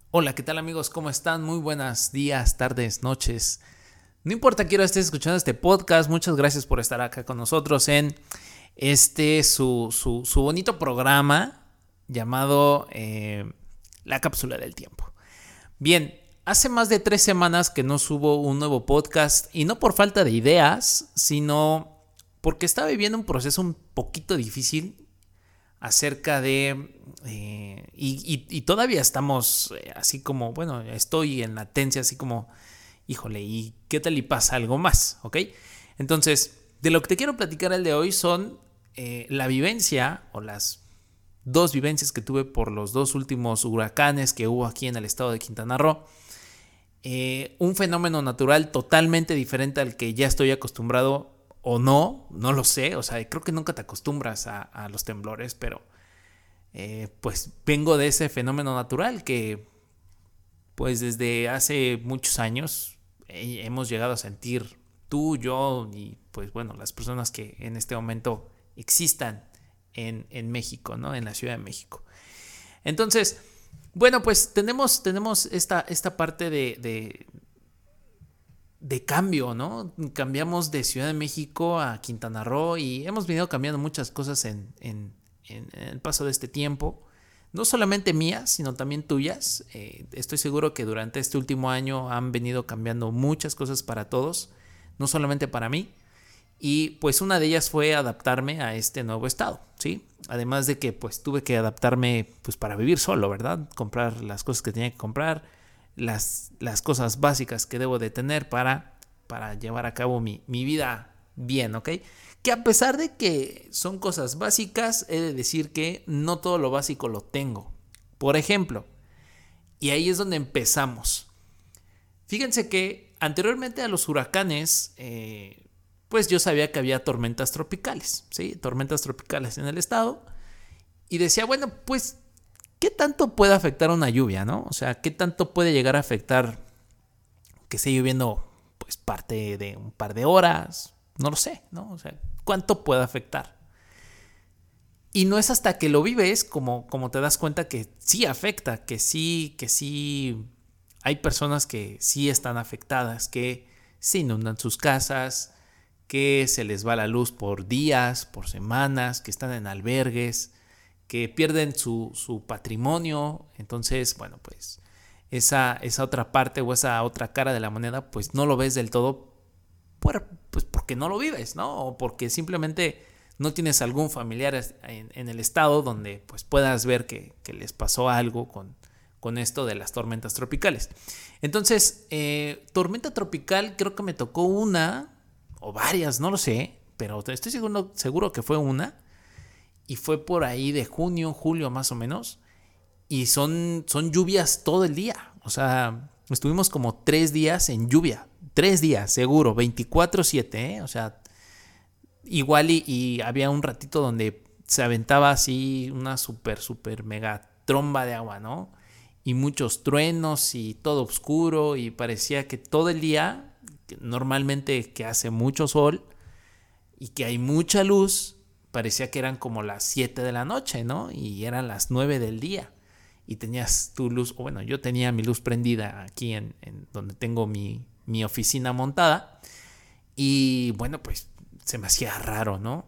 Hola, ¿qué tal amigos? ¿Cómo están? Muy buenos días, tardes, noches. No importa, quiero que estés escuchando este podcast. Muchas gracias por estar acá con nosotros en su bonito programa llamado La Cápsula del Tiempo. Bien, hace más de 3 semanas que no subo un nuevo podcast y no por falta de ideas, sino porque estaba viviendo un proceso un poquito difícil acerca de... y todavía estamos así como, bueno, estoy en latencia, así como, híjole, ¿y qué tal y pasa algo más? ¿Ok? Entonces, de lo que te quiero platicar el de hoy son la vivencia o las dos vivencias que tuve por los dos últimos huracanes que hubo aquí en el estado de Quintana Roo. Un fenómeno natural totalmente diferente al que ya estoy acostumbrado o no lo sé, o sea, creo que nunca te acostumbras a los temblores, pero pues vengo de ese fenómeno natural que pues desde hace muchos años hemos llegado a sentir tú, yo y pues bueno, las personas que en este momento existan en México, ¿no? En la Ciudad de México. Entonces, bueno, pues tenemos esta parte de cambio, ¿no? Cambiamos de Ciudad de México a Quintana Roo y hemos venido cambiando muchas cosas en el paso de este tiempo. No solamente mías, sino también tuyas. Estoy seguro que durante este último año han venido cambiando muchas cosas para todos, no solamente para mí. Y pues una de ellas fue adaptarme a este nuevo estado, ¿sí? Además de que pues tuve que adaptarme pues para vivir solo, ¿verdad? Comprar las cosas que tenía que comprar, las cosas básicas que debo de tener para llevar a cabo mi vida bien, ¿ok? Que a pesar de que son cosas básicas, he de decir que no todo lo básico lo tengo. Por ejemplo, y ahí es donde empezamos. Fíjense que anteriormente a los huracanes, pues yo sabía que había tormentas tropicales, ¿sí? Tormentas tropicales en el estado. Y decía, bueno, pues, ¿qué tanto puede afectar una lluvia, no? O sea, ¿qué tanto puede llegar a afectar que esté lloviendo, pues, parte de un par de horas? No lo sé, ¿no? O sea, ¿cuánto puede afectar? Y no es hasta que lo vives como te das cuenta que sí afecta, que sí hay personas que sí están afectadas, que se inundan sus casas, que se les va la luz por días, por semanas, que están en albergues, que pierden su patrimonio. Entonces, bueno, pues esa otra parte o esa otra cara de la moneda, pues no lo ves del todo pues porque no lo vives, ¿no? O porque simplemente no tienes algún familiar en el estado donde pues puedas ver que les pasó algo con esto de las tormentas tropicales. Entonces, tormenta tropical creo que me tocó una o varias, no lo sé, pero estoy seguro que fue una y fue por ahí de junio, julio más o menos y son lluvias todo el día, o sea, estuvimos como 3 días en lluvia, 3 días seguro, 24/7, ¿eh? O sea, igual y había un ratito donde se aventaba así una super mega tromba de agua, ¿no? Y muchos truenos y todo oscuro y parecía que todo el día, normalmente que hace mucho sol y que hay mucha luz, parecía que eran como las 7 de la noche, ¿no? Y eran las 9 del día. Y tenías tu luz, o bueno, yo tenía mi luz prendida aquí en donde tengo mi oficina montada. Y bueno, pues se me hacía raro, ¿no?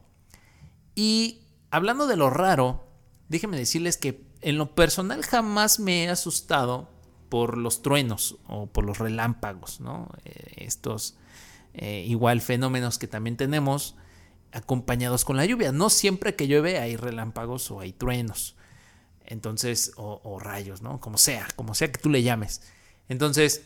Y hablando de lo raro, déjenme decirles que en lo personal jamás me he asustado por los truenos o por los relámpagos, ¿no? Estos igual fenómenos que también tenemos acompañados con la lluvia. No siempre que llueve hay relámpagos o hay truenos. Entonces, o rayos, ¿no? Como sea que tú le llames. Entonces,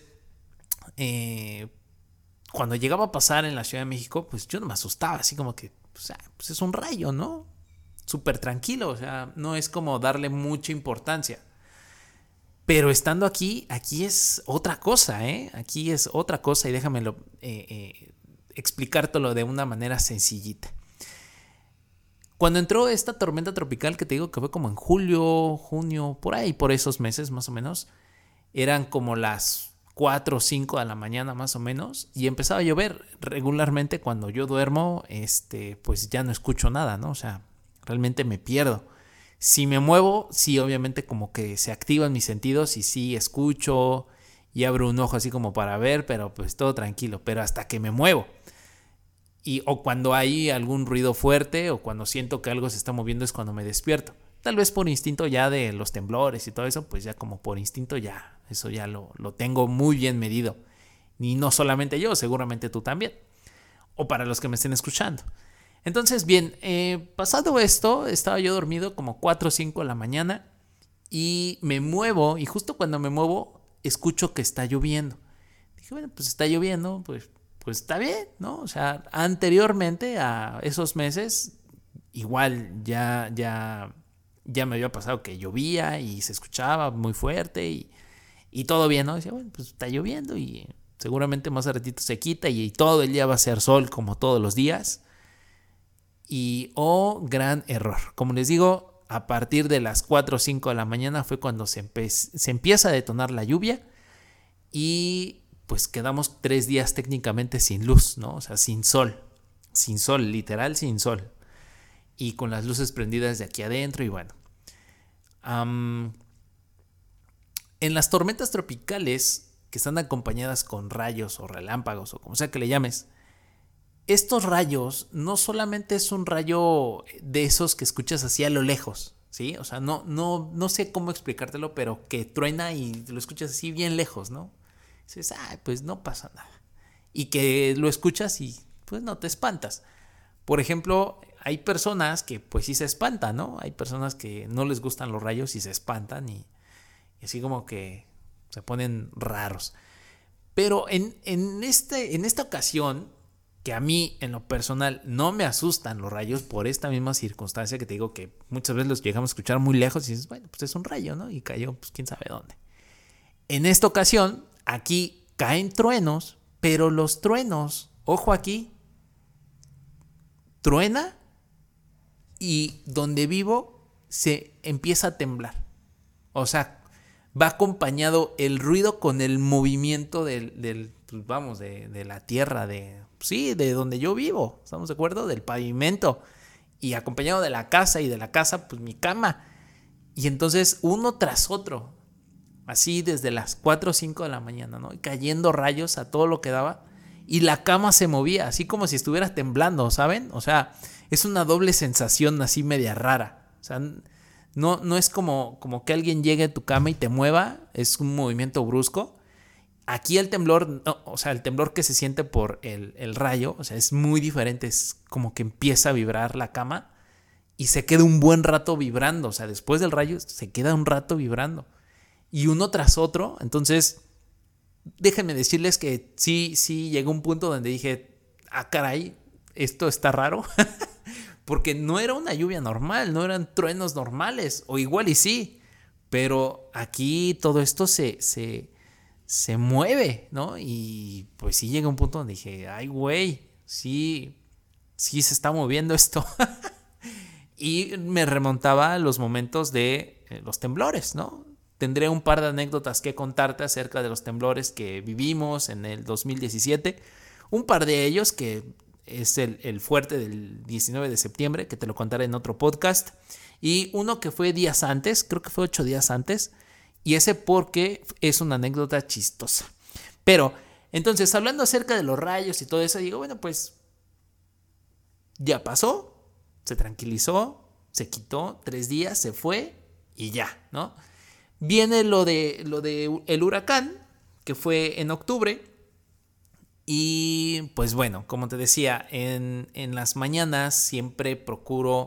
eh, cuando llegaba a pasar en la Ciudad de México, pues yo no me asustaba, así como que, pues es un rayo, ¿no? Súper tranquilo, o sea, no es como darle mucha importancia. Pero estando aquí es otra cosa, ¿eh? Aquí es otra cosa y déjamelo explicártelo de una manera sencillita. Cuando entró esta tormenta tropical que te digo que fue como en julio, junio, por ahí, por esos meses más o menos, eran como las 4 o 5 de la mañana más o menos y empezaba a llover regularmente. Cuando yo duermo, pues ya no escucho nada, ¿no? O sea, realmente me pierdo. Si me muevo, sí, obviamente como que se activan mis sentidos y sí escucho y abro un ojo así como para ver, pero pues todo tranquilo, pero hasta que me muevo. O cuando hay algún ruido fuerte o cuando siento que algo se está moviendo es cuando me despierto. Tal vez por instinto ya de los temblores y todo eso, pues ya como por instinto ya, eso ya lo tengo muy bien medido. Y no solamente yo, seguramente tú también. O para los que me estén escuchando. Entonces, bien, pasado esto, estaba yo dormido como 4 o 5 de la mañana y me muevo y justo cuando me muevo escucho que está lloviendo. Dije, bueno, pues está lloviendo, pues está bien, ¿no? O sea, anteriormente a esos meses, igual ya me había pasado que llovía y se escuchaba muy fuerte y todo bien, ¿no? Decía, bueno, pues está lloviendo y seguramente más a ratito se quita y todo el día va a ser sol como todos los días. Y gran error. Como les digo, a partir de las 4 o 5 de la mañana fue cuando se empieza a detonar la lluvia y pues quedamos 3 días técnicamente sin luz, ¿no? O sea, sin sol, literal sin sol. Y con las luces prendidas de aquí adentro y bueno. En las tormentas tropicales que están acompañadas con rayos o relámpagos o como sea que le llames, estos rayos no solamente es un rayo de esos que escuchas así a lo lejos, ¿sí? O sea, no sé cómo explicártelo, pero que truena y lo escuchas así bien lejos, ¿no? Dices, pues no pasa nada. Y que lo escuchas y pues no te espantas. Por ejemplo, hay personas que pues sí se espantan, ¿no? Hay personas que no les gustan los rayos y se espantan y así como que se ponen raros. Pero en esta ocasión, que a mí en lo personal no me asustan los rayos por esta misma circunstancia que te digo que muchas veces los llegamos a escuchar muy lejos y dices, bueno, pues es un rayo, ¿no? Y cayó, pues quién sabe dónde. En esta ocasión, aquí caen truenos, pero los truenos, ojo aquí, truena y donde vivo se empieza a temblar. O sea, va acompañado el ruido con el movimiento del pues vamos, de la tierra, de donde yo vivo, ¿estamos de acuerdo? Del pavimento. Y acompañado de la casa y de la casa, pues mi cama. Y entonces uno tras otro, así desde las 4 o 5 de la mañana, ¿no? Cayendo rayos a todo lo que daba. Y la cama se movía, así como si estuviera temblando, ¿saben? O sea, es una doble sensación así media rara. O sea, no es como que alguien llegue a tu cama y te mueva, es un movimiento brusco. Aquí el temblor, no, o sea, el temblor que se siente por el rayo, o sea, es muy diferente, es como que empieza a vibrar la cama y se queda un buen rato vibrando, o sea, después del rayo se queda un rato vibrando. Y uno tras otro, entonces, déjenme decirles que sí llegó un punto donde dije, caray, esto está raro. Porque no era una lluvia normal, no eran truenos normales, o igual y sí, pero aquí todo esto se mueve, ¿no? Y pues sí llega un punto donde dije, ay güey, sí se está moviendo esto. Y me remontaba a los momentos de los temblores, ¿no? Tendré un par de anécdotas que contarte acerca de los temblores que vivimos en el 2017. Un par de ellos que es el fuerte del 19 de septiembre, que te lo contaré en otro podcast. Y uno que fue días antes, creo que fue 8 días antes. Y ese porque es una anécdota chistosa. Pero, entonces, hablando acerca de los rayos y todo eso, digo, bueno, pues ya pasó, se tranquilizó, se quitó, 3 días, se fue y ya, ¿no? Viene lo de el huracán, que fue en octubre. Y pues bueno, como te decía, en las mañanas siempre procuro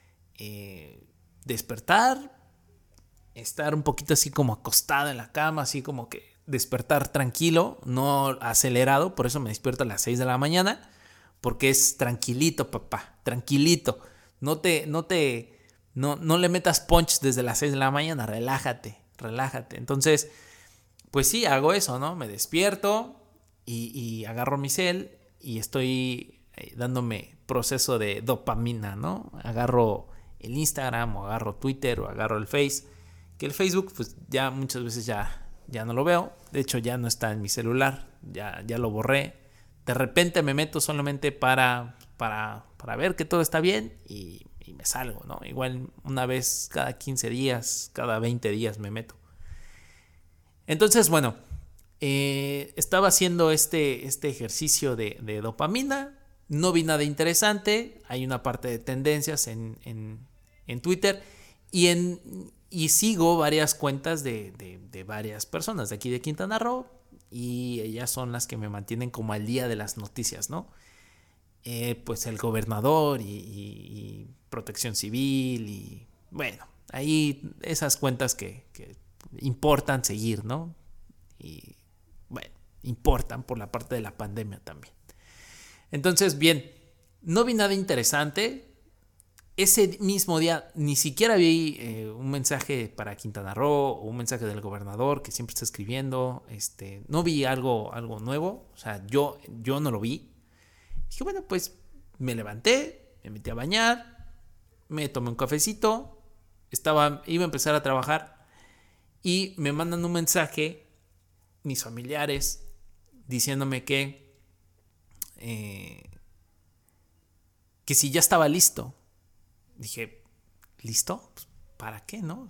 despertar, estar un poquito así como acostado en la cama, así como que despertar tranquilo, no acelerado, por eso me despierto a las 6 de la mañana, porque es tranquilito, papá, tranquilito. No le metas punch desde las 6 de la mañana, relájate. Entonces, pues sí, hago eso, ¿no? Me despierto y agarro mi cel y estoy dándome proceso de dopamina, ¿no? Agarro el Instagram o agarro Twitter o agarro el Face, que el Facebook pues ya muchas veces ya no lo veo, de hecho ya no está en mi celular, ya lo borré. De repente me meto solamente para ver que todo está bien y y me salgo, ¿no? Igual una vez cada 15 días, cada 20 días me meto. Entonces, bueno, estaba haciendo este ejercicio de dopamina. No vi nada interesante. Hay una parte de tendencias en Twitter y sigo varias cuentas de varias personas de aquí de Quintana Roo, y ellas son las que me mantienen como al día de las noticias, ¿no? Pues el gobernador y Protección Civil y bueno, ahí esas cuentas que importan seguir, ¿no? Y bueno, importan por la parte de la pandemia también. Entonces, bien, no vi nada interesante. Ese mismo día ni siquiera vi un mensaje para Quintana Roo o un mensaje del gobernador que siempre está escribiendo. No vi algo nuevo. O sea, yo no lo vi. Dije, bueno, pues me levanté, me metí a bañar, me tomé un cafecito, iba a empezar a trabajar y me mandan un mensaje mis familiares diciéndome que si ya estaba listo. Dije, ¿listo? Pues, ¿para qué, no?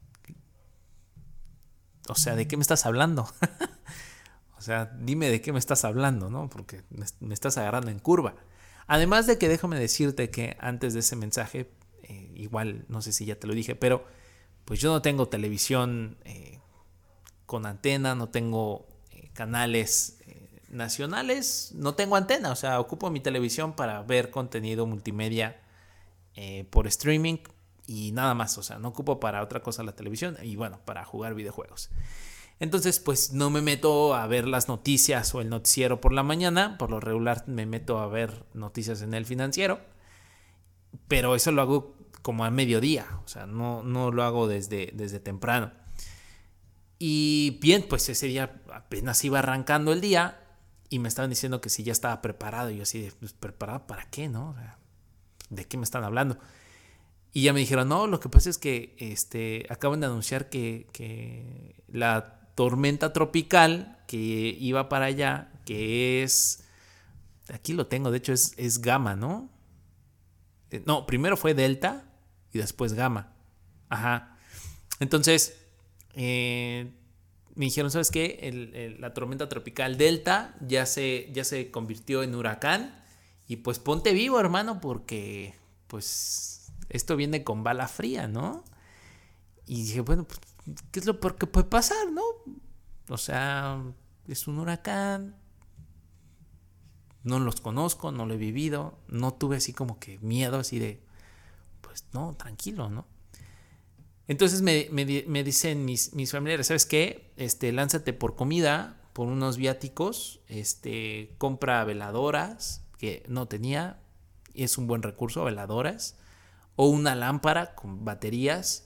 O sea, ¿de qué me estás hablando? O sea, dime de qué me estás hablando, ¿no? Porque me estás agarrando en curva. Además de que déjame decirte que antes de ese mensaje, igual no sé si ya te lo dije, pero pues yo no tengo televisión con antena, no tengo canales nacionales, no tengo antena, o sea, ocupo mi televisión para ver contenido multimedia por streaming y nada más, o sea, no ocupo para otra cosa la televisión y bueno, para jugar videojuegos. Entonces, pues no me meto a ver las noticias o el noticiero por la mañana. Por lo regular me meto a ver noticias en El Financiero. Pero eso lo hago como a mediodía. O sea, no lo hago desde temprano. Y bien, pues ese día apenas iba arrancando el día y me estaban diciendo que si ya estaba preparado. Y yo así de, pues, ¿preparado para qué, no? O sea, ¿de qué me están hablando? Y ya me dijeron, no, lo que pasa es que acaban de anunciar que la tormenta tropical que iba para allá, que es, aquí lo tengo, de hecho es Gamma, ¿no? No, primero fue Delta y después Gamma. Ajá. Entonces, me dijeron, ¿sabes qué? La tormenta tropical Delta ya se convirtió en huracán y pues ponte vivo, hermano, porque pues esto viene con bala fría, ¿no? Y dije, bueno, pues, ¿qué es lo peor que puede pasar, no? O sea, es un huracán. No los conozco, no lo he vivido. No tuve así como que miedo, así de, pues no, tranquilo, ¿no? Entonces me dicen mis familiares, ¿sabes qué? Lánzate por comida, por unos viáticos, compra veladoras, que no tenía, es un buen recurso, veladoras, o una lámpara con baterías,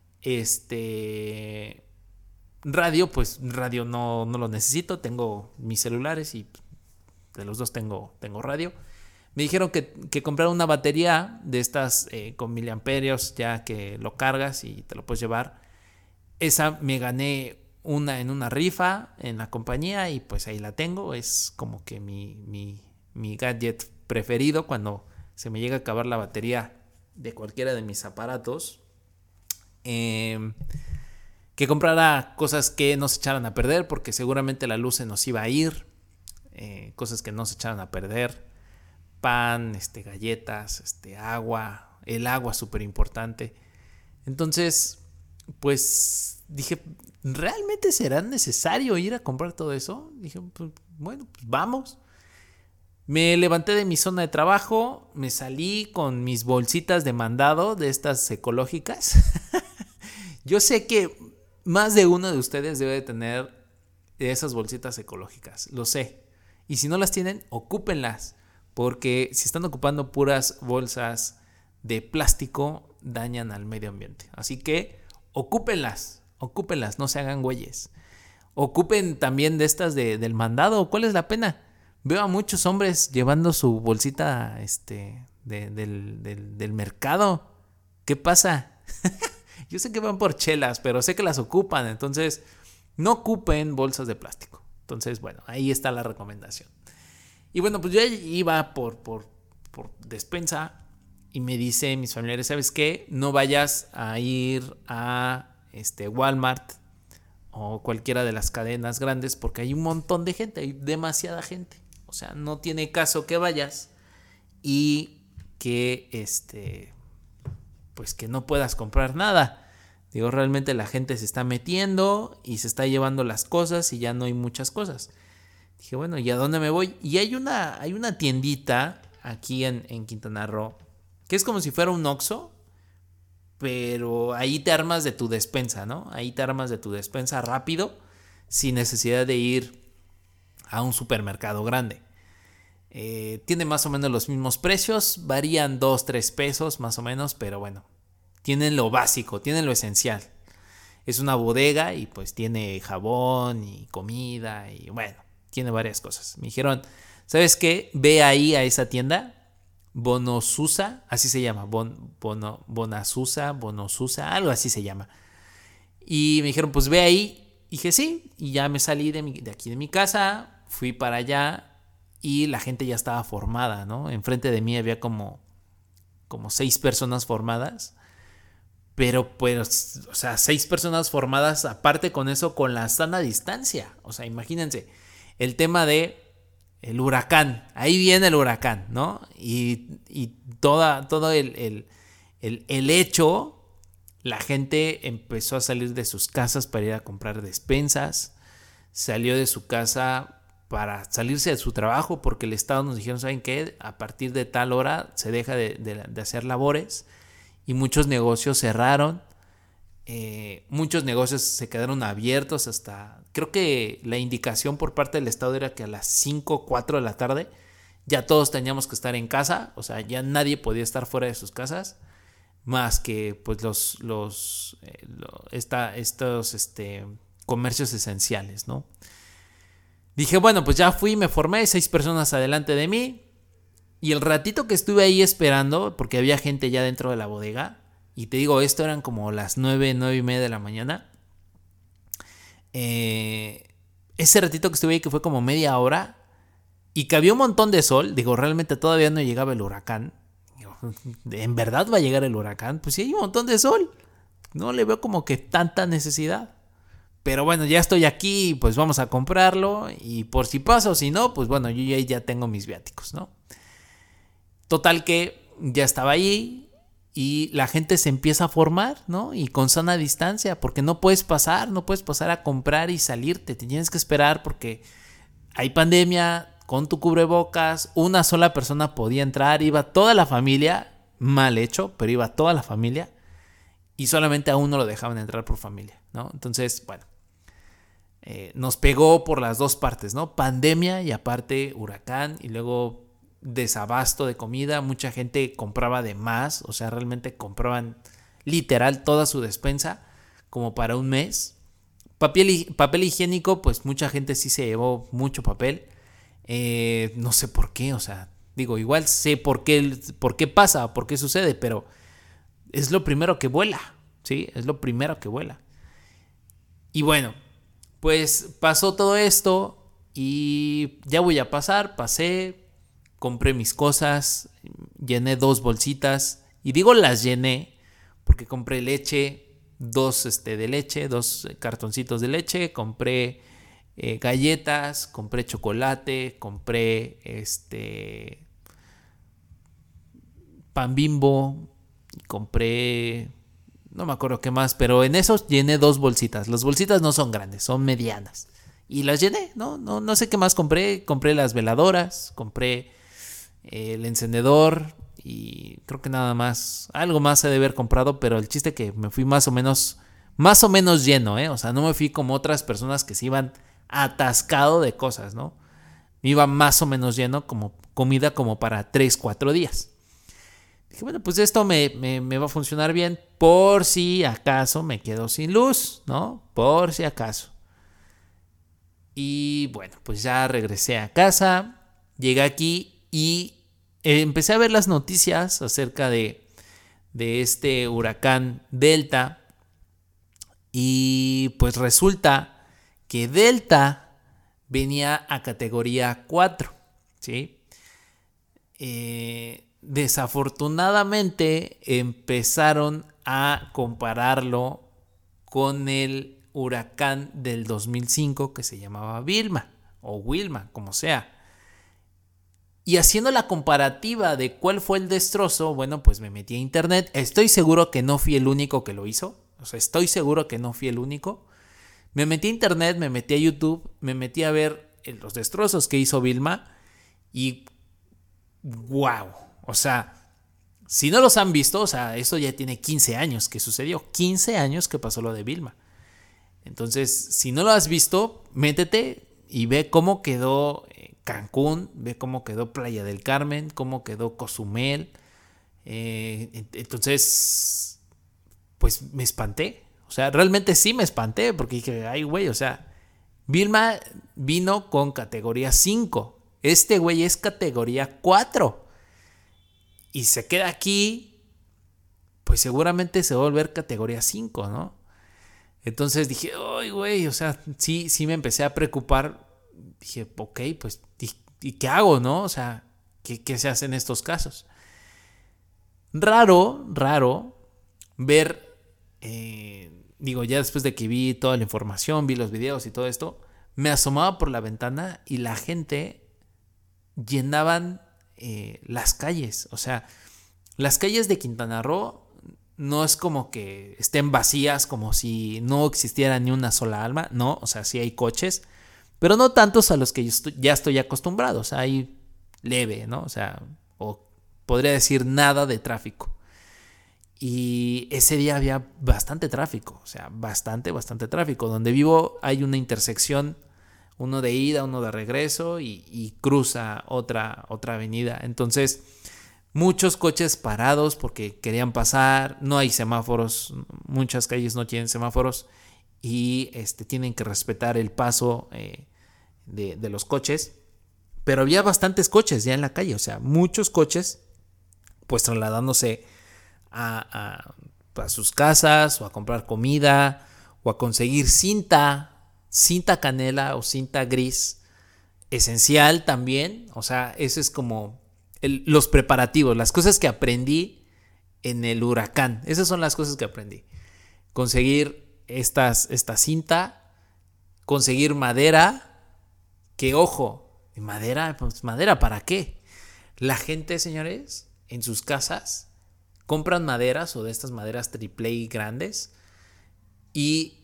radio, pues radio no lo necesito, tengo mis celulares y de los dos tengo radio. Me dijeron que comprara una batería de estas con miliamperios, ya que lo cargas y te lo puedes llevar. Esa me gané una en una rifa en la compañía y pues ahí la tengo. Es como que mi gadget preferido cuando se me llega a acabar la batería de cualquiera de mis aparatos. Que comprara cosas que no se echaran a perder, porque seguramente la luz se nos iba a ir. Cosas que no se echaran a perder. Pan, galletas, agua. El agua es súper importante. Entonces, pues dije, ¿realmente será necesario ir a comprar todo eso? Dije, pues, bueno, pues vamos. Me levanté de mi zona de trabajo, me salí con mis bolsitas de mandado de estas ecológicas. Yo sé que más de uno de ustedes debe de tener esas bolsitas ecológicas, lo sé. Y si no las tienen, ocúpenlas, porque si están ocupando puras bolsas de plástico, dañan al medio ambiente. Así que ocúpenlas, no se hagan güeyes. Ocupen también de estas del mandado. ¿Cuál es la pena? Veo a muchos hombres llevando su bolsita del mercado. ¿Qué pasa? Yo sé que van por chelas, pero sé que las ocupan. Entonces, no ocupen bolsas de plástico. Entonces, bueno, ahí está la recomendación. Y bueno, pues yo iba por despensa y me dicen mis familiares, ¿sabes qué? No vayas a ir a Walmart o cualquiera de las cadenas grandes porque hay un montón de gente, hay demasiada gente. O sea, no tiene caso que vayas y que pues que no puedas comprar nada. Digo, realmente la gente se está metiendo y se está llevando las cosas y ya no hay muchas cosas. Dije, bueno, ¿y a dónde me voy? Y hay una tiendita aquí en Quintana Roo que es como si fuera un Oxxo, pero ahí te armas de tu despensa, ¿no? Ahí te armas de tu despensa rápido, sin necesidad de ir a un supermercado grande. Tiene más o menos los mismos precios, varían 2-3 pesos más o menos, pero bueno, tienen lo básico, tienen lo esencial. Es una bodega y pues tiene jabón y comida y bueno, tiene varias cosas. Me dijeron, ¿sabes qué? Ve ahí a esa tienda, Bonasusa, así se llama, Bonasusa, algo así se llama. Y me dijeron, pues ve ahí. Y dije, sí, y ya me salí de aquí de mi casa, fui para allá y la gente ya estaba formada, ¿no? Enfrente de mí había como 6 personas formadas. Pero pues, o sea, 6 personas formadas, aparte con eso, con la sana distancia. O sea, imagínense, el tema de el huracán. Ahí viene el huracán, ¿no? Y todo el hecho, la gente empezó a salir de sus casas para ir a comprar despensas. Salió de su casa para salirse de su trabajo porque el Estado nos dijeron, ¿saben qué? A partir de tal hora se deja de hacer labores. Y muchos negocios cerraron, muchos negocios se quedaron abiertos hasta, creo que la indicación por parte del Estado era que a las 5 o 4 de la tarde ya todos teníamos que estar en casa, o sea, ya nadie podía estar fuera de sus casas, más que pues estos comercios esenciales, ¿no? Dije, bueno, pues ya fui, me formé, 6 personas adelante de mí. Y el ratito que estuve ahí esperando, porque había gente ya dentro de la bodega, y te digo, esto eran como las 9:30 de la mañana. Ese ratito que estuve ahí, que fue como media hora, y que había un montón de sol, digo, realmente todavía no llegaba el huracán. Digo, ¿en verdad va a llegar el huracán? Pues sí, hay un montón de sol. No le veo como que tanta necesidad. Pero bueno, ya estoy aquí, pues vamos a comprarlo, y por si pasa o si no, pues bueno, yo ya tengo mis viáticos, ¿no? Total que ya estaba ahí y la gente se empieza a formar, ¿no? Y con sana distancia, porque no puedes pasar a comprar y salirte, te tienes que esperar porque hay pandemia, con tu cubrebocas, una sola persona podía entrar, iba toda la familia, mal hecho, pero iba toda la familia y solamente a uno lo dejaban entrar por familia, ¿no? Entonces, bueno, nos pegó por las dos partes, ¿no? Pandemia y aparte huracán y luego desabasto de comida, mucha gente compraba de más, o sea, realmente compraban literal toda su despensa como para un mes. Papel higiénico, pues mucha gente sí se llevó mucho papel. No sé por qué, o sea, digo, igual sé por qué pasa, por qué sucede, pero es lo primero que vuela, ¿sí? Es lo primero que vuela. Y bueno, pues pasó todo esto y ya voy a pasé. Compré mis cosas, llené 2 bolsitas. Y digo las llené porque compré leche, 2 de leche, 2 cartoncitos de leche. Compré galletas, compré chocolate, compré pan Bimbo, compré, no me acuerdo qué más, pero en esos llené 2 bolsitas. Las bolsitas no son grandes, son medianas. Y las llené, no sé qué más compré. Compré las veladoras, compré el encendedor y creo que nada más, algo más he de haber comprado, pero el chiste que me fui más o menos lleno, o sea, no me fui como otras personas que se iban atascado de cosas, ¿no? Me iba más o menos lleno, como comida como para 3-4 días. Dije, bueno, pues esto me va a funcionar bien por si acaso me quedo sin luz, ¿no? Por si acaso. Y bueno, pues ya regresé a casa, llegué aquí y empecé a ver las noticias acerca de este huracán Delta y pues resulta que Delta venía a categoría 4, ¿sí? desafortunadamente empezaron a compararlo con el huracán del 2005 que se llamaba Vilma o Wilma, como sea. Y haciendo la comparativa de cuál fue el destrozo, bueno, pues me metí a internet. Estoy seguro que no fui el único que lo hizo. O sea, estoy seguro que no fui el único. Me metí a internet, me metí a YouTube, me metí a ver los destrozos que hizo Vilma y wow, o sea, si no los han visto, o sea, eso ya tiene 15 años que sucedió, 15 años que pasó lo de Vilma. Entonces, si no lo has visto, métete y ve cómo quedó Cancún, ve cómo quedó Playa del Carmen, cómo quedó Cozumel. Entonces, pues me espanté. O sea, realmente sí me espanté porque dije, ay, güey, o sea, Vilma vino con categoría 5. Este güey es categoría 4. Y se queda aquí, pues seguramente se va a volver categoría 5, ¿no? Entonces dije, ay, güey, o sea, sí me empecé a preocupar. Dije, ok, pues, ¿y qué hago, no? O sea, ¿qué se hace en estos casos? Raro ver, ya después de que vi toda la información, vi los videos y todo esto, me asomaba por la ventana y la gente llenaban las calles. O sea, las calles de Quintana Roo no es como que estén vacías, como si no existiera ni una sola alma. No, o sea, sí hay coches, pero no tantos a los que ya estoy acostumbrado. O sea, hay leve, ¿no? O sea, o podría decir nada de tráfico. Y ese día había bastante tráfico, o sea, bastante tráfico. Donde vivo hay una intersección, uno de ida, uno de regreso y cruza otra avenida. Entonces, muchos coches parados porque querían pasar, no hay semáforos, muchas calles no tienen semáforos y tienen que respetar el paso de los coches. Pero había bastantes coches ya en la calle, o sea, muchos coches pues trasladándose a sus casas o a comprar comida o a conseguir cinta canela o cinta gris esencial también. O sea, eso es como los preparativos, las cosas que aprendí en el huracán. Esas son las cosas que aprendí. Conseguir esta cinta, conseguir madera, que ojo, madera, pues madera ¿para qué? La gente, señores, en sus casas compran maderas o de estas maderas AAA grandes y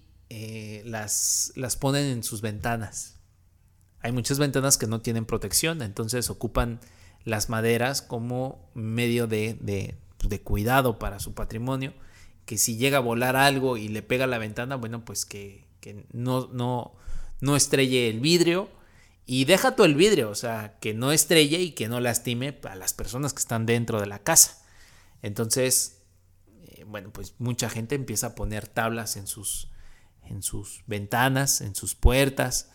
las ponen en sus ventanas. Hay muchas ventanas que no tienen protección, entonces ocupan las maderas como medio de cuidado para su patrimonio, que si llega a volar algo y le pega a la ventana, bueno, pues que no estrelle el vidrio. Y deja tú el vidrio, o sea, que no estrelle y que no lastime a las personas que están dentro de la casa. Entonces, pues mucha gente empieza a poner tablas en sus ventanas, en sus puertas.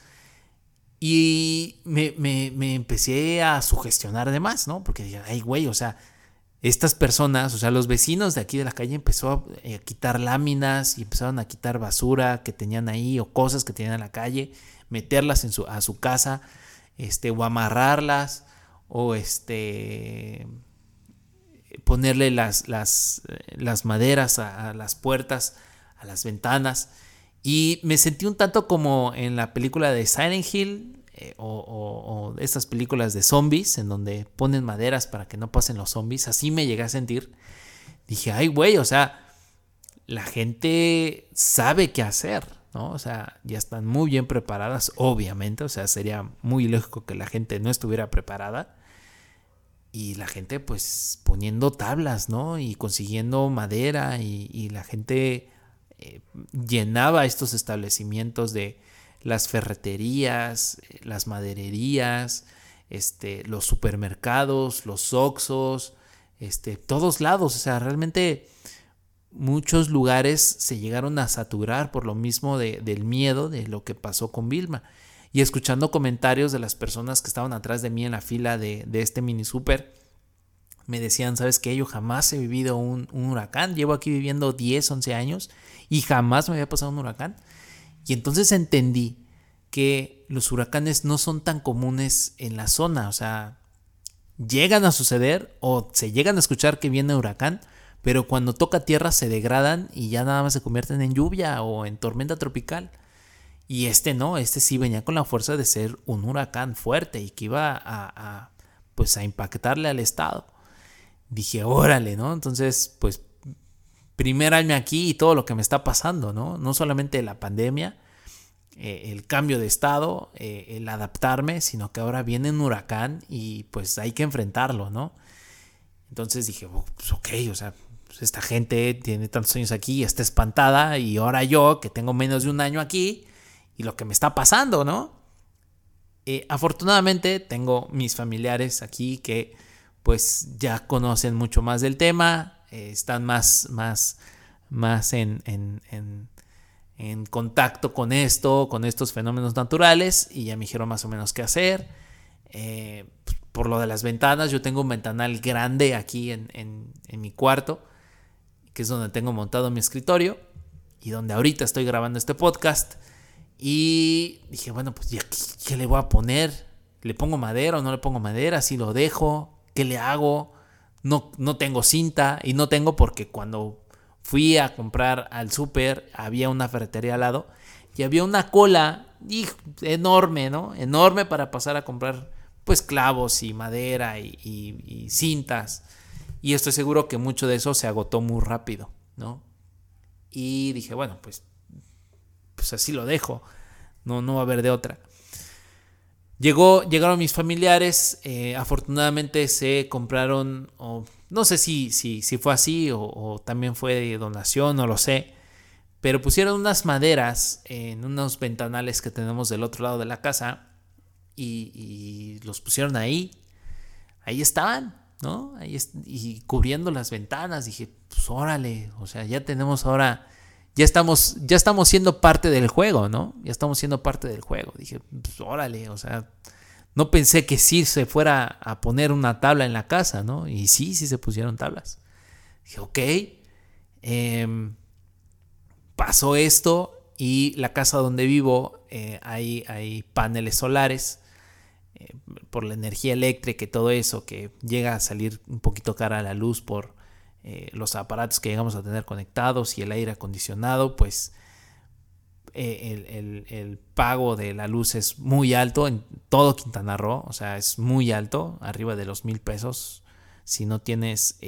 Y me empecé a sugestionar de más, ¿no? Porque dije, ay, güey, o sea, estas personas, o sea, los vecinos de aquí de la calle empezó a quitar láminas y empezaron a quitar basura que tenían ahí o cosas que tenían en la calle, meterlas a su casa, o amarrarlas, o ponerle las maderas a las puertas, a las ventanas. Y me sentí un tanto como en la película de Silent Hill o estas películas de zombies en donde ponen maderas para que no pasen los zombies. Así me llegué a sentir. Dije, ay, güey, o sea, la gente sabe qué hacer, ¿no? O sea, ya están muy bien preparadas, obviamente. O sea, sería muy lógico que la gente no estuviera preparada. Y la gente pues poniendo tablas, ¿no? Y consiguiendo madera y la gente llenaba estos establecimientos de las ferreterías, las madererías, los supermercados, los Oxxos, todos lados. O sea, realmente muchos lugares se llegaron a saturar por lo mismo del miedo de lo que pasó con Vilma. Y escuchando comentarios de las personas que estaban atrás de mí en la fila de este mini super, me decían, ¿sabes qué? Yo jamás he vivido un huracán. Llevo aquí viviendo 10, 11 años y jamás me había pasado un huracán. Y entonces entendí que los huracanes no son tan comunes en la zona. O sea, llegan a suceder o se llegan a escuchar que viene huracán, pero cuando toca tierra se degradan y ya nada más se convierten en lluvia o en tormenta tropical. Y no, sí venía con la fuerza de ser un huracán fuerte y que iba pues a impactarle al estado. Dije, órale, ¿no? Entonces, pues, primer año aquí y todo lo que me está pasando, ¿no? No solamente la pandemia, el cambio de estado, el adaptarme, sino que ahora viene un huracán y pues hay que enfrentarlo, ¿no? Entonces dije, pues ok, o sea, pues esta gente tiene tantos años aquí, está espantada y ahora yo, que tengo menos de un año aquí, y lo que me está pasando, ¿no? Afortunadamente tengo mis familiares aquí que pues ya conocen mucho más del tema, están más en contacto con estos fenómenos naturales y ya me dijeron más o menos qué hacer. Por lo de las ventanas, yo tengo un ventanal grande aquí en mi cuarto, que es donde tengo montado mi escritorio y donde ahorita estoy grabando este podcast. Y dije, bueno, pues ya, ¿qué le voy a poner? ¿Le pongo madera o no le pongo madera? ¿Si lo dejo? ¿Qué le hago? No tengo cinta y no tengo porque cuando fui a comprar al súper había una ferretería al lado y había una cola enorme, ¿no? Enorme para pasar a comprar pues clavos y madera y cintas. Y estoy seguro que mucho de eso se agotó muy rápido, ¿no? Y dije, bueno, pues así lo dejo, no va a haber de otra. Llegaron mis familiares, afortunadamente se compraron, o no sé si fue así o también fue de donación, no lo sé, pero pusieron unas maderas en unos ventanales que tenemos del otro lado de la casa y los pusieron ahí estaban, ¿no? Y cubriendo las ventanas. Dije, pues órale, o sea, ya tenemos ahora, ya estamos siendo parte del juego, ¿no? Ya estamos siendo parte del juego. Dije, pues órale, o sea, no pensé que sí se fuera a poner una tabla en la casa, ¿no? Y sí se pusieron tablas. Dije, ok, pasó esto y la casa donde vivo hay paneles solares. Por la energía eléctrica y todo eso, que llega a salir un poquito cara a la luz por los aparatos que llegamos a tener conectados y el aire acondicionado, pues el pago de la luz es muy alto en todo Quintana Roo, o sea, es muy alto, arriba de los 1,000 pesos si no tienes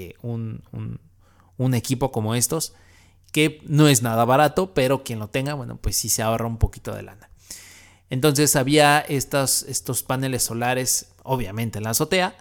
un equipo como estos, que no es nada barato, pero quien lo tenga, bueno, pues sí se ahorra un poquito de lana. Entonces había estos paneles solares, obviamente en la azotea,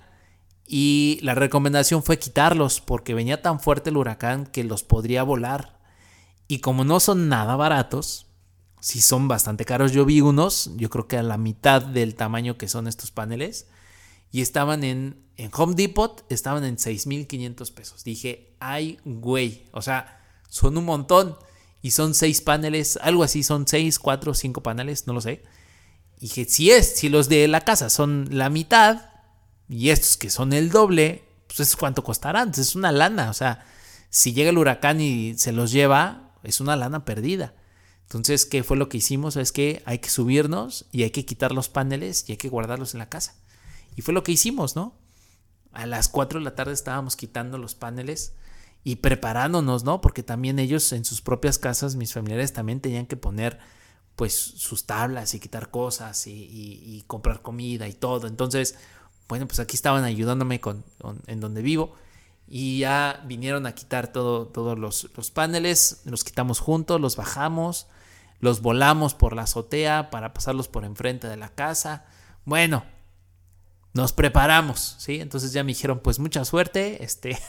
y la recomendación fue quitarlos porque venía tan fuerte el huracán que los podría volar. Y como no son nada baratos, sí son bastante caros. Yo vi unos, yo creo que a la mitad del tamaño que son estos paneles, y estaban en Home Depot, estaban en 6,500 pesos. Dije, ay güey, o sea, son un montón. Y son 6 paneles, algo así, son 6, 4, 5 paneles, no lo sé. Y dije, si los de la casa son la mitad y estos que son el doble, pues es cuánto costarán. Entonces es una lana, o sea, si llega el huracán y se los lleva, es una lana perdida. Entonces, ¿qué fue lo que hicimos? Es que hay que subirnos y hay que quitar los paneles y hay que guardarlos en la casa. Y fue lo que hicimos, ¿no? A las 4 de la tarde estábamos quitando los paneles y preparándonos, ¿no? Porque también ellos en sus propias casas, mis familiares también tenían que poner pues sus tablas y quitar cosas y comprar comida y todo. Entonces, bueno, pues aquí estaban ayudándome en donde vivo y ya vinieron a quitar todos los paneles, los quitamos juntos, los bajamos, los volamos por la azotea para pasarlos por enfrente de la casa. Bueno, nos preparamos, ¿sí? Entonces ya me dijeron, pues mucha suerte,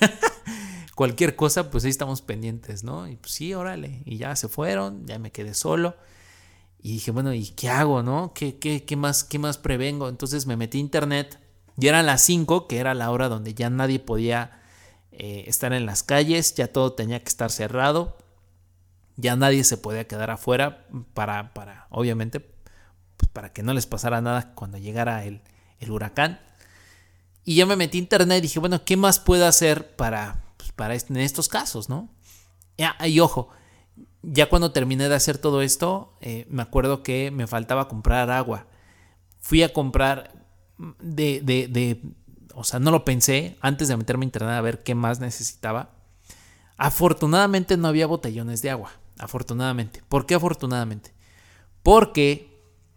cualquier cosa, pues ahí estamos pendientes, ¿no? Y pues sí, órale, y ya se fueron, ya me quedé solo. Y dije, bueno, ¿y qué hago, no? ¿Qué más prevengo? Entonces me metí a internet y eran las 5, que era la hora donde ya nadie podía estar en las calles, ya todo tenía que estar cerrado, ya nadie se podía quedar afuera para obviamente, pues para que no les pasara nada cuando llegara el huracán. Y ya me metí a internet y dije, bueno, ¿qué más puedo hacer en estos casos, no? Y ojo, ya cuando terminé de hacer todo esto, me acuerdo que me faltaba comprar agua. Fui a comprar o sea, no lo pensé antes de meterme a internet a ver qué más necesitaba. Afortunadamente no había botellones de agua. Afortunadamente. ¿Por qué afortunadamente? Porque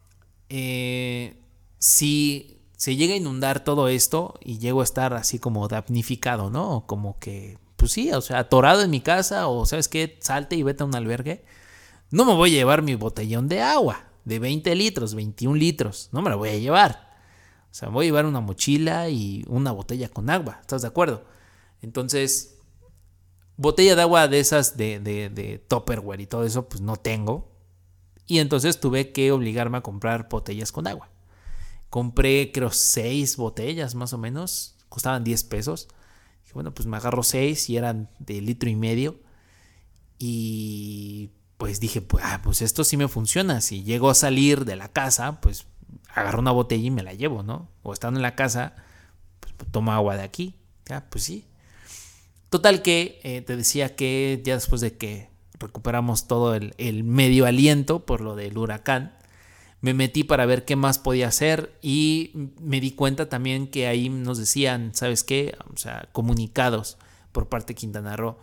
si se llega a inundar todo esto y llego a estar así como damnificado, ¿no? Como que, pues sí, o sea, atorado en mi casa o ¿sabes qué? Salte y vete a un albergue. No me voy a llevar mi botellón de agua de 20 litros, 21 litros. No me lo voy a llevar. O sea, me voy a llevar una mochila y una botella con agua. ¿Estás de acuerdo? Entonces, botella de agua de esas de Tupperware y todo eso, pues no tengo. Y entonces tuve que obligarme a comprar botellas con agua. Compré, creo, 6 botellas más o menos. Costaban 10 pesos. Dije, bueno, pues me agarro 6 y eran de 1,5 litros. Y pues dije, pues esto sí me funciona. Si llego a salir de la casa, pues agarro una botella y me la llevo, ¿no? O estando en la casa, pues tomo agua de aquí. Ya, pues sí. Total que te decía que ya después de que recuperamos todo el medio aliento por lo del huracán, me metí para ver qué más podía hacer y me di cuenta también que ahí nos decían, ¿sabes qué? O sea, comunicados por parte de Quintana Roo.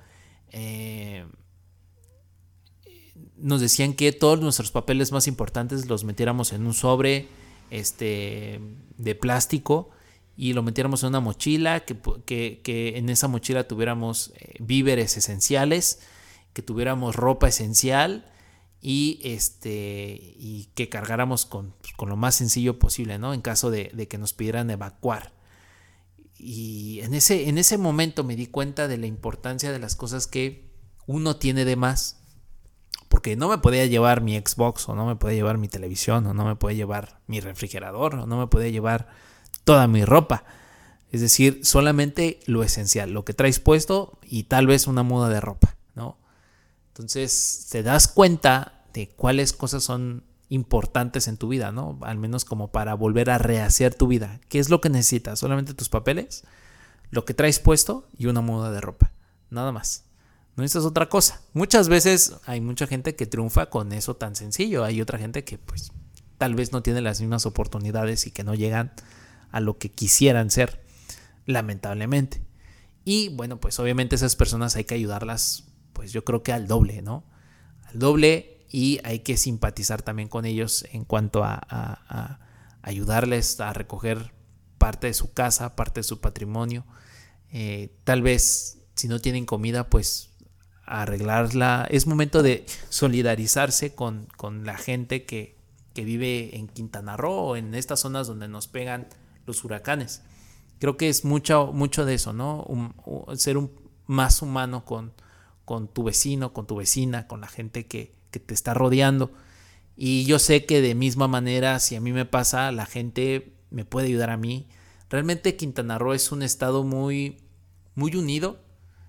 Nos decían que todos nuestros papeles más importantes los metiéramos en un sobre de plástico y lo metiéramos en una mochila, que en esa mochila tuviéramos víveres esenciales, que tuviéramos ropa esencial y que cargáramos con lo más sencillo posible, ¿no? En caso de que nos pidieran evacuar. Y en ese momento me di cuenta de la importancia de las cosas que uno tiene de más. Porque no me podía llevar mi Xbox, o no me podía llevar mi televisión, o no me podía llevar mi refrigerador, o no me podía llevar toda mi ropa. Es decir, solamente lo esencial, lo que traes puesto y tal vez una muda de ropa, ¿no? Entonces te das cuenta de cuáles cosas son importantes en tu vida, ¿no? Al menos como para volver a rehacer tu vida. ¿Qué es lo que necesitas? Solamente tus papeles, lo que traes puesto y una muda de ropa. Nada más. No necesitas otra cosa. Muchas veces hay mucha gente que triunfa con eso tan sencillo. Hay otra gente que pues tal vez no tiene las mismas oportunidades y que no llegan a lo que quisieran ser, lamentablemente. Y bueno, pues obviamente esas personas hay que ayudarlas, pues yo creo que al doble, ¿no? Al doble, y hay que simpatizar también con ellos en cuanto a ayudarles a recoger parte de su casa, parte de su patrimonio. Tal vez si no tienen comida, pues arreglarla. Es momento de solidarizarse con la gente que vive en Quintana Roo o en estas zonas donde nos pegan los huracanes. Creo que es mucho de eso, ¿no? Ser más humano con tu vecino, con tu vecina, con la gente que te está rodeando. Y yo sé que de misma manera, si a mí me pasa, la gente me puede ayudar a mí. Realmente Quintana Roo es un estado muy, muy unido,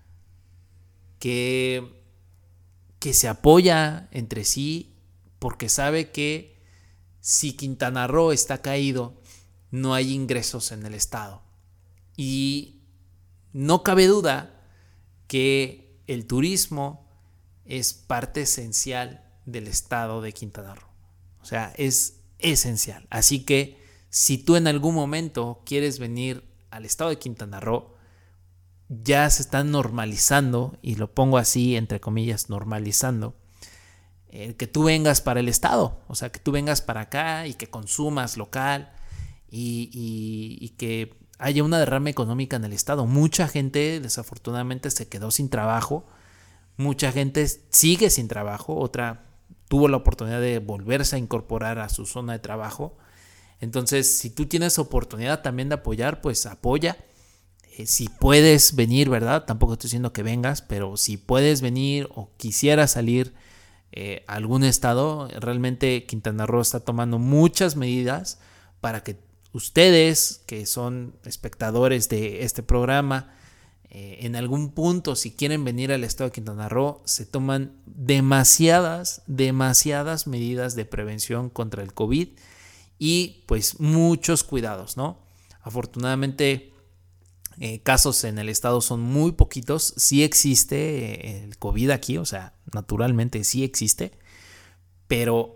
que se apoya entre sí, porque sabe que si Quintana Roo está caído, no hay ingresos en el estado. Y no cabe duda que el turismo es parte esencial del estado de Quintana Roo. O sea, es esencial. Así que si tú en algún momento quieres venir al estado de Quintana Roo, ya se están normalizando, y lo pongo así entre comillas, normalizando, que tú vengas para el estado, o sea, que tú vengas para acá y que consumas local y que haya una derrama económica en el estado. Mucha gente desafortunadamente se quedó sin trabajo, mucha gente sigue sin trabajo, otra tuvo la oportunidad de volverse a incorporar a su zona de trabajo. Entonces, si tú tienes oportunidad también de apoyar, pues apoya. Si puedes venir, ¿verdad? Tampoco estoy diciendo que vengas, pero si puedes venir o quisieras salir a algún estado, realmente Quintana Roo está tomando muchas medidas para que ustedes, que son espectadores de este programa, en algún punto, si quieren venir al estado de Quintana Roo, se toman demasiadas medidas de prevención contra el COVID y pues muchos cuidados, ¿no? Afortunadamente, casos en el estado son muy poquitos. Sí existe el COVID aquí, o sea, naturalmente sí existe, pero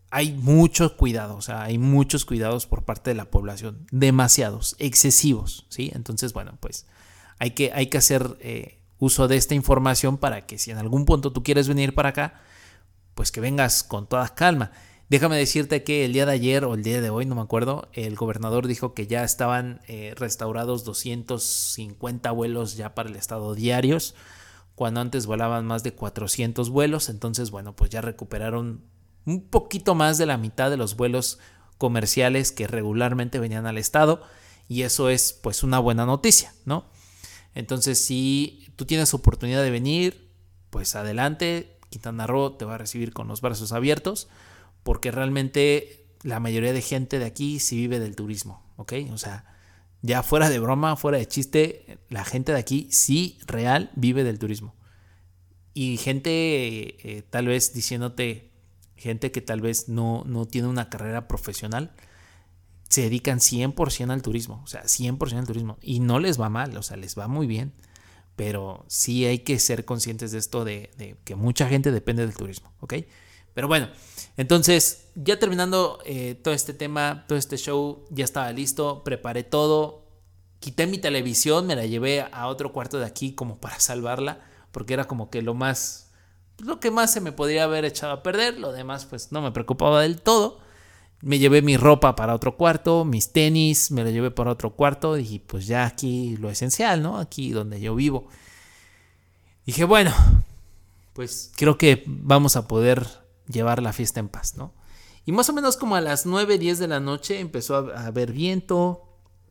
hay mucho cuidado, o sea, hay muchos cuidados por parte de la población, demasiados, excesivos, ¿sí? Entonces, bueno, pues hay que hacer uso de esta información para que si en algún punto tú quieres venir para acá, pues que vengas con toda calma. Déjame decirte que el día de ayer o el día de hoy, no me acuerdo, el gobernador dijo que ya estaban restaurados 250 vuelos ya para el estado diarios, cuando antes volaban más de 400 vuelos. Entonces, bueno, pues ya recuperaron un poquito más de la mitad de los vuelos comerciales que regularmente venían al estado, y eso es pues una buena noticia, ¿no? Entonces, si tú tienes oportunidad de venir, pues adelante. Quintana Roo te va a recibir con los brazos abiertos, porque realmente la mayoría de gente de aquí sí vive del turismo, ¿ok? O sea, ya fuera de broma, fuera de chiste, la gente de aquí sí real vive del turismo. Y gente tal vez diciéndote, gente que tal vez no tiene una carrera profesional, se dedican 100% al turismo, o sea, 100% al turismo. Y no les va mal, o sea, les va muy bien. Pero sí hay que ser conscientes de esto, de que mucha gente depende del turismo, ¿ok? Pero bueno, entonces ya terminando todo este tema, todo este show, ya estaba listo, preparé todo, quité mi televisión, me la llevé a otro cuarto de aquí como para salvarla, porque era como que lo que más se me podría haber echado a perder. Lo demás pues no me preocupaba del todo. Me llevé mi ropa para otro cuarto, mis tenis, me lo llevé para otro cuarto y pues ya aquí lo esencial, ¿no? Aquí donde yo vivo. Dije, bueno, pues creo que vamos a poder llevar la fiesta en paz, ¿no? Y más o menos como a las 9, 10 de la noche empezó a haber viento,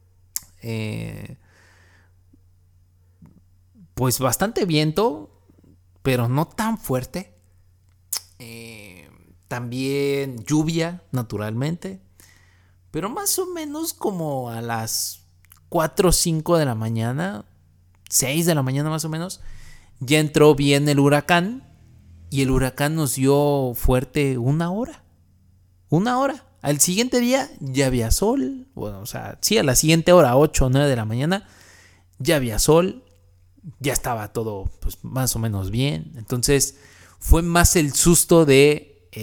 pues bastante viento, pero no tan fuerte. También lluvia, naturalmente, pero más o menos como a las 4 o 5 de la mañana, 6 de la mañana más o menos, ya entró bien el huracán, y el huracán nos dio fuerte una hora. Una hora. Al siguiente día ya había sol. Bueno, o sea, sí, a la siguiente hora, 8 o 9 de la mañana, ya había sol. Ya estaba todo pues, más o menos bien. Entonces fue más el susto de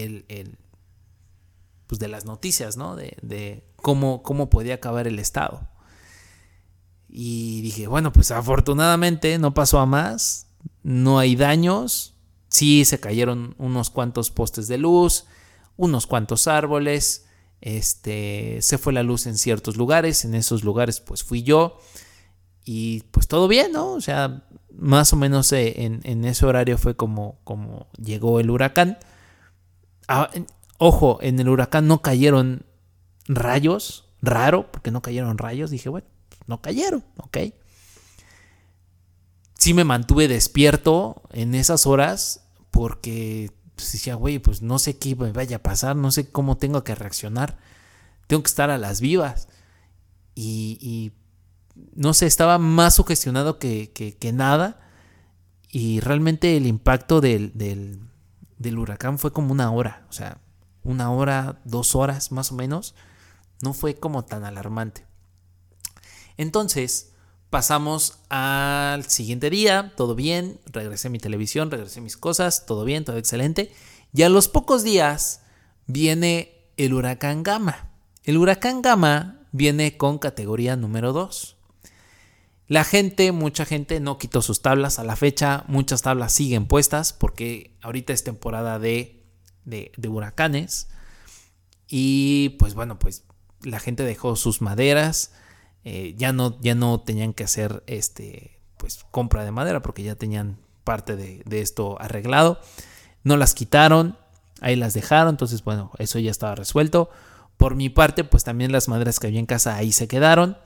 pues de las noticias, ¿no? De cómo podía acabar el estado. Y dije, bueno, pues afortunadamente no pasó a más. No hay daños. Sí se cayeron unos cuantos postes de luz, unos cuantos árboles. Se fue la luz en ciertos lugares. En esos lugares pues fui yo. Y pues todo bien, ¿no? O sea, más o menos en ese horario fue como llegó el huracán. Ojo, en el huracán no cayeron rayos. Raro, porque no cayeron rayos. Dije, bueno, no cayeron, ok. Sí me mantuve despierto en esas horas porque pues, decía, güey, pues no sé qué me vaya a pasar, no sé cómo tengo que reaccionar. Tengo que estar a las vivas. Y no sé, estaba más sugestionado que nada. Y realmente el impacto del huracán fue como una hora. O sea, una hora, 2 horas más o menos. No fue como tan alarmante. Entonces pasamos al siguiente día, todo bien, regresé a mi televisión, regresé a mis cosas, todo bien, todo excelente. Y a los pocos días viene el huracán Gama. El huracán Gama viene con categoría número 2. Mucha gente no quitó sus tablas. A la fecha muchas tablas siguen puestas porque ahorita es temporada de huracanes. Y pues bueno, pues la gente dejó sus maderas. Ya no tenían que hacer pues compra de madera porque ya tenían parte de esto arreglado. No las quitaron, ahí las dejaron. Entonces bueno, eso ya estaba resuelto. Por mi parte pues también las maderas que había en casa ahí se quedaron.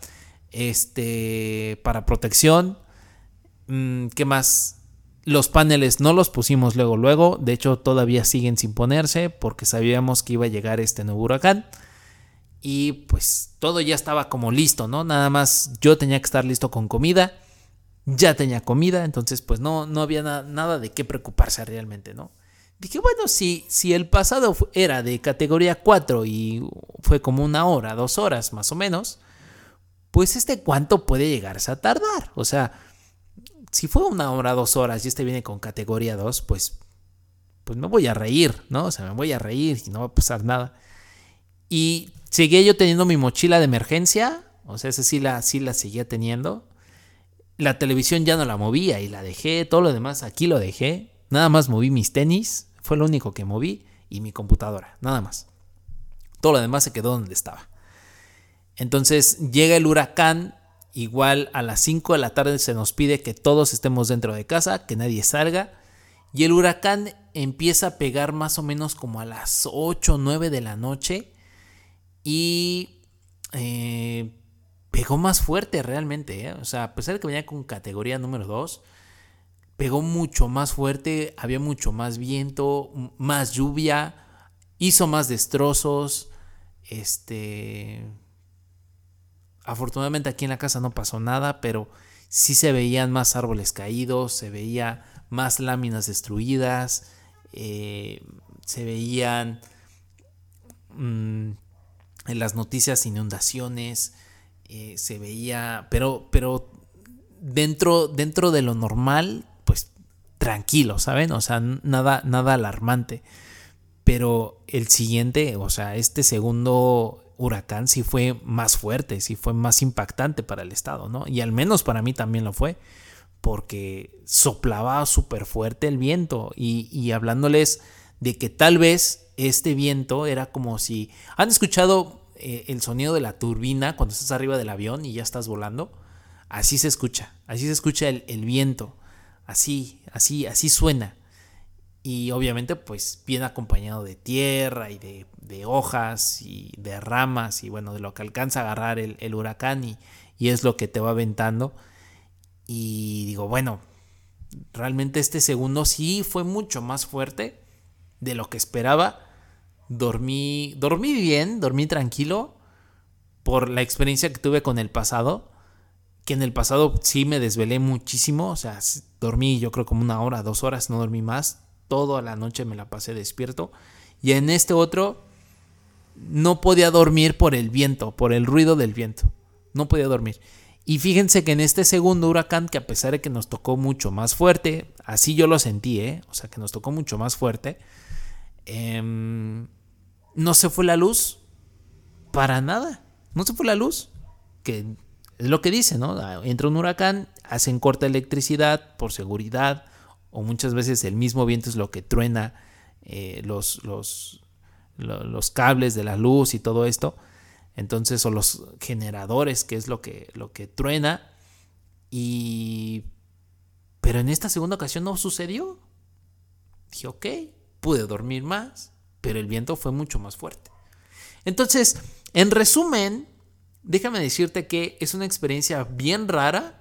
Para protección. ¿Qué más? Los paneles no los pusimos luego. De hecho todavía siguen sin ponerse porque sabíamos que iba a llegar este nuevo huracán. Y pues todo ya estaba como listo, ¿no? Nada más yo tenía que estar listo con comida. Ya tenía comida, entonces pues no había nada de qué preocuparse realmente, ¿no? Dije, bueno, si el pasado era de categoría 4 y fue como 1 hora, 2 horas más o menos, pues ¿cuánto puede llegarse a tardar? O sea, si fue 1 hora, 2 horas y viene con categoría 2, pues pues me voy a reír, ¿no? O sea, me voy a reír y no va a pasar nada. Y seguía yo teniendo mi mochila de emergencia, o sea, esa sí la seguía teniendo. La televisión ya no la movía y la dejé, todo lo demás aquí lo dejé. Nada más moví mis tenis, fue lo único que moví, y mi computadora, nada más. Todo lo demás se quedó donde estaba. Entonces llega el huracán, igual a las 5 de la tarde se nos pide que todos estemos dentro de casa, que nadie salga. Y el huracán empieza a pegar más o menos como a las 8 o 9 de la noche. Y pegó más fuerte realmente, ¿eh? O sea, a pesar de que venía con categoría número 2, pegó mucho más fuerte, había mucho más viento, más lluvia, hizo más destrozos. Afortunadamente aquí en la casa no pasó nada, pero sí se veían más árboles caídos, se veía más láminas destruidas, se veían en las noticias inundaciones, se veía, pero dentro de lo normal, pues tranquilo, ¿saben? O sea, nada alarmante. Pero el siguiente, o sea, este segundo huracán sí fue más fuerte, sí fue más impactante para el estado, ¿no? Y al menos para mí también lo fue, porque soplaba súper fuerte el viento y hablándoles de que tal vez este viento era como si... ¿Han escuchado el sonido de la turbina cuando estás arriba del avión y ya estás volando? Así se escucha el viento, así suena. Y obviamente pues viene acompañado de tierra y de hojas y de ramas y bueno, de lo que alcanza a agarrar el huracán y es lo que te va aventando. Y digo, bueno, realmente este segundo sí fue mucho más fuerte de lo que esperaba. Dormí bien, dormí tranquilo por la experiencia que tuve con el pasado, que en el pasado sí me desvelé muchísimo, o sea, dormí yo creo como 1 hora, 2 horas, no dormí más. Toda la noche me la pasé despierto. Y en este otro no podía dormir por el viento, por el ruido del viento. No podía dormir. Y fíjense que en este segundo huracán, que a pesar de que nos tocó mucho más fuerte, así yo lo sentí, o sea, que nos tocó mucho más fuerte, no se fue la luz para nada. No se fue la luz. Que es lo que dice, ¿no? Entra un huracán, hacen corta electricidad por seguridad, o muchas veces el mismo viento es lo que truena los cables de la luz y todo esto. Entonces, o los generadores, que es lo que truena. Pero en esta segunda ocasión no sucedió. Dije, ok, pude dormir más, pero el viento fue mucho más fuerte. Entonces, en resumen, déjame decirte que es una experiencia bien rara.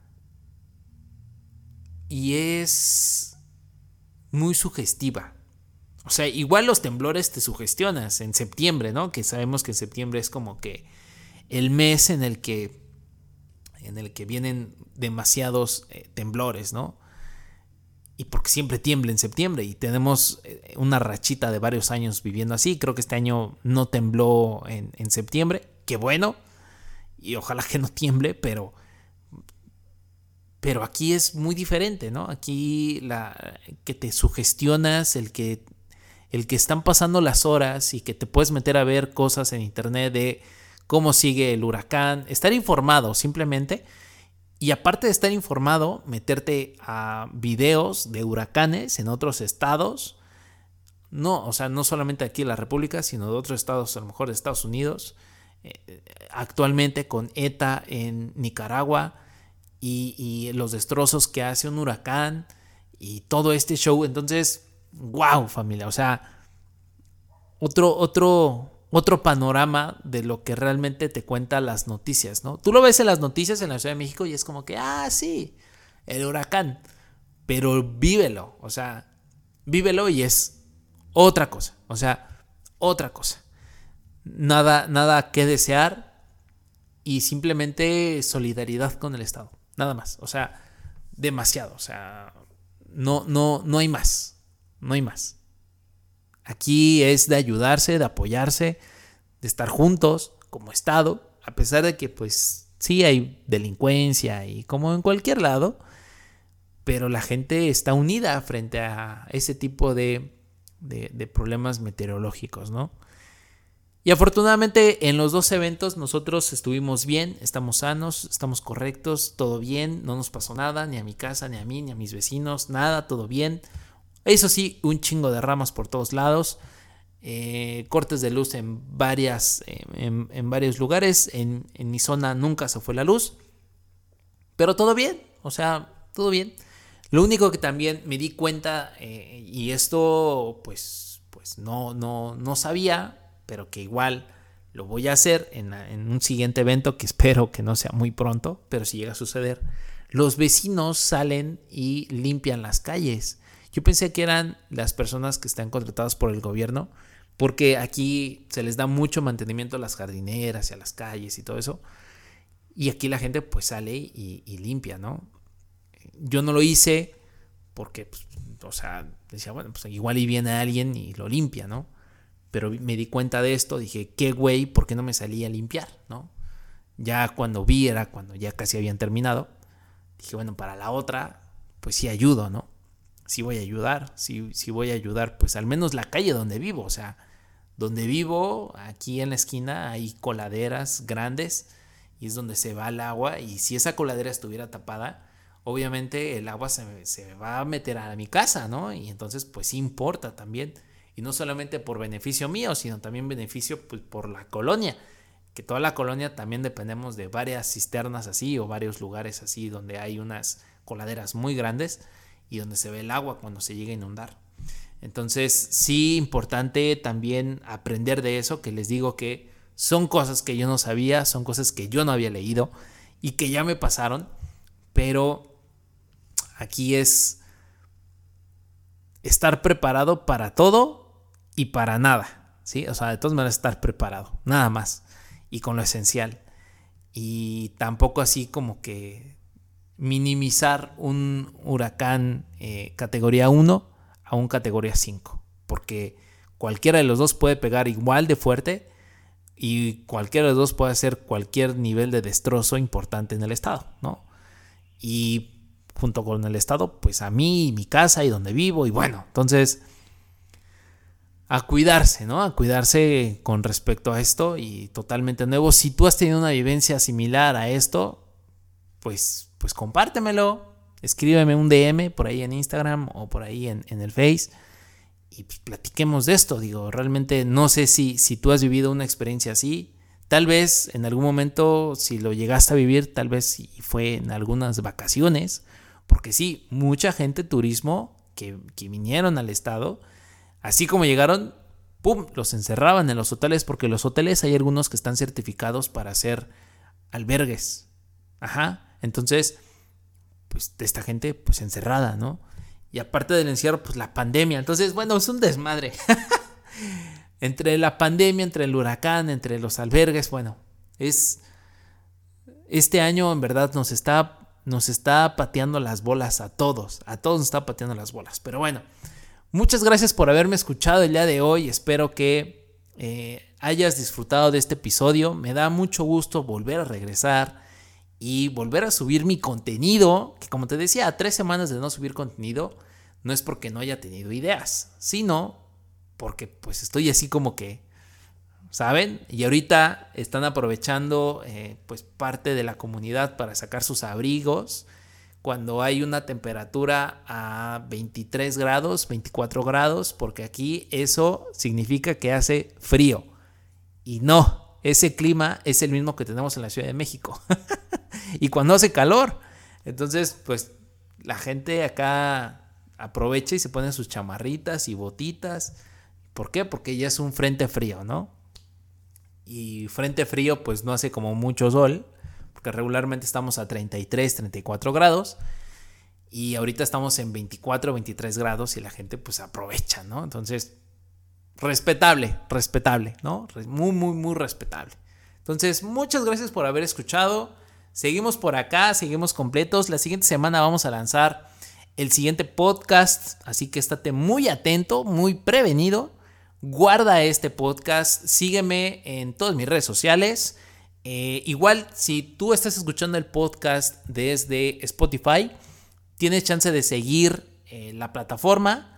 Y es muy sugestiva. O sea, igual los temblores te sugestionas en septiembre, ¿no? Que sabemos que en septiembre es como que el mes en el que vienen demasiados temblores, ¿no? Y porque siempre tiembla en septiembre y tenemos una rachita de varios años viviendo así. Creo que este año no tembló en septiembre. Qué bueno. Y ojalá que no tiemble, pero aquí es muy diferente, ¿no? Aquí que te sugestionas, el que están pasando las horas y que te puedes meter a ver cosas en internet de cómo sigue el huracán, estar informado simplemente. Y aparte de estar informado, meterte a videos de huracanes en otros estados. No, o sea, no solamente aquí en la República, sino de otros estados, a lo mejor de Estados Unidos. Actualmente con ETA en Nicaragua. Y los destrozos que hace un huracán y todo este show. Entonces, wow, familia, o sea, otro panorama de lo que realmente te cuenta las noticias, ¿no? Tú lo ves en las noticias en la Ciudad de México y es como que, sí, el huracán, pero vívelo, o sea, vívelo y es otra cosa, o sea, otra cosa. Nada que desear y simplemente solidaridad con el Estado. Nada más, o sea, demasiado, o sea, no hay más, no hay más. Aquí es de ayudarse, de apoyarse, de estar juntos como Estado, a pesar de que pues sí hay delincuencia y como en cualquier lado, pero la gente está unida frente a ese tipo de de problemas meteorológicos, ¿no? Y afortunadamente en los dos eventos nosotros estuvimos bien, estamos sanos, estamos correctos, todo bien, no nos pasó nada, ni a mi casa, ni a mí, ni a mis vecinos, nada, todo bien. Eso sí, un chingo de ramas por todos lados, cortes de luz en varios lugares, en mi zona nunca se fue la luz, pero todo bien, o sea, todo bien. Lo único que también me di cuenta, y esto pues no sabía, pero que igual lo voy a hacer en un siguiente evento que espero que no sea muy pronto, pero si llega a suceder, los vecinos salen y limpian las calles. Yo pensé que eran las personas que están contratadas por el gobierno, porque aquí se les da mucho mantenimiento a las jardineras y a las calles y todo eso, y aquí la gente pues sale y limpia, ¿no? Yo no lo hice porque, pues, o sea, decía, bueno, pues igual y viene alguien y lo limpia, ¿no? Pero me di cuenta de esto, dije, qué güey, ¿por qué no me salí a limpiar, no? Ya cuando vi, era cuando ya casi habían terminado, dije, bueno, para la otra, pues sí ayudo, ¿no? Sí voy a ayudar, sí voy a ayudar, pues al menos la calle donde vivo, o sea, donde vivo, aquí en la esquina hay coladeras grandes y es donde se va el agua, y si esa coladera estuviera tapada, obviamente el agua se va a meter a mi casa, ¿no? Y entonces pues sí importa también. Y no solamente por beneficio mío, sino también beneficio pues, por la colonia. Que toda la colonia también dependemos de varias cisternas así o varios lugares así donde hay unas coladeras muy grandes y donde se ve el agua cuando se llega a inundar. Entonces sí, importante también aprender de eso, que les digo que son cosas que yo no sabía, son cosas que yo no había leído y que ya me pasaron, pero aquí es estar preparado para todo y para nada, ¿sí? O sea, de todas maneras estar preparado, nada más, y con lo esencial. Y tampoco así como que minimizar un huracán categoría 1 a un categoría 5, porque cualquiera de los dos puede pegar igual de fuerte y cualquiera de los dos puede hacer cualquier nivel de destrozo importante en el estado, ¿no? Y junto con el estado, pues a mí y mi casa y donde vivo, y bueno, entonces a cuidarse, ¿no? A cuidarse con respecto a esto, y totalmente nuevo. Si tú has tenido una vivencia similar a esto, pues compártemelo, escríbeme un DM por ahí en Instagram o por ahí en el Face y pues platiquemos de esto. Digo, realmente no sé si tú has vivido una experiencia así. Tal vez en algún momento, si lo llegaste a vivir, tal vez si fue en algunas vacaciones, porque sí, mucha gente turismo que vinieron al estado, así como llegaron, ¡pum!, los encerraban en los hoteles, porque los hoteles hay algunos que están certificados para hacer albergues. Ajá, entonces, pues esta gente pues encerrada, ¿no? Y aparte del encierro, pues la pandemia. Entonces, bueno, es un desmadre. Entre la pandemia, entre el huracán, entre los albergues, bueno, este año en verdad nos está pateando las bolas a todos nos está pateando las bolas. Pero bueno, muchas gracias por haberme escuchado el día de hoy. Espero que hayas disfrutado de este episodio. Me da mucho gusto volver a regresar y volver a subir mi contenido, que como te decía, a 3 semanas de no subir contenido, no es porque no haya tenido ideas, sino porque pues estoy así como que, ¿saben? Y ahorita están aprovechando pues parte de la comunidad para sacar sus abrigos cuando hay una temperatura a 23 grados, 24 grados, porque aquí eso significa que hace frío. Y no, ese clima es el mismo que tenemos en la Ciudad de México. Y cuando hace calor, entonces pues la gente acá aprovecha y se pone sus chamarritas y botitas. ¿Por qué? Porque ya es un frente frío, ¿no? Y frente frío pues no hace como mucho sol, porque regularmente estamos a 33, 34 grados y ahorita estamos en 24, 23 grados y la gente pues aprovecha, ¿no? Entonces, respetable, ¿no? Muy respetable. Entonces, muchas gracias por haber escuchado. Seguimos por acá, seguimos completos. La siguiente semana vamos a lanzar el siguiente podcast, así que estate muy atento, muy prevenido. Guarda este podcast, sígueme en todas mis redes sociales. Igual, si tú estás escuchando el podcast desde Spotify, tienes chance de seguir la plataforma.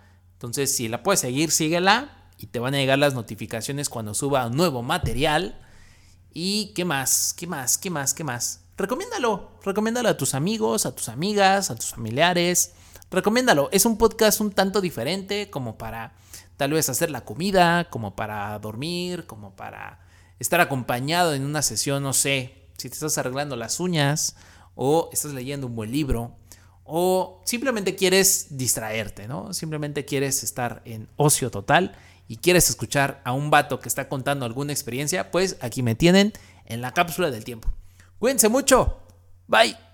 Entonces, si la puedes seguir, síguela y te van a llegar las notificaciones cuando suba un nuevo material. ¿Y qué más? ¿Qué más? ¿Qué más? ¿Qué más? Recomiéndalo a tus amigos, a tus amigas, a tus familiares. Recomiéndalo. Es un podcast un tanto diferente, como para tal vez hacer la comida, como para dormir, como para estar acompañado en una sesión, no sé, si te estás arreglando las uñas o estás leyendo un buen libro o simplemente quieres distraerte, ¿no? Simplemente quieres estar en ocio total y quieres escuchar a un vato que está contando alguna experiencia, pues aquí me tienen en la cápsula del tiempo. Cuídense mucho. Bye.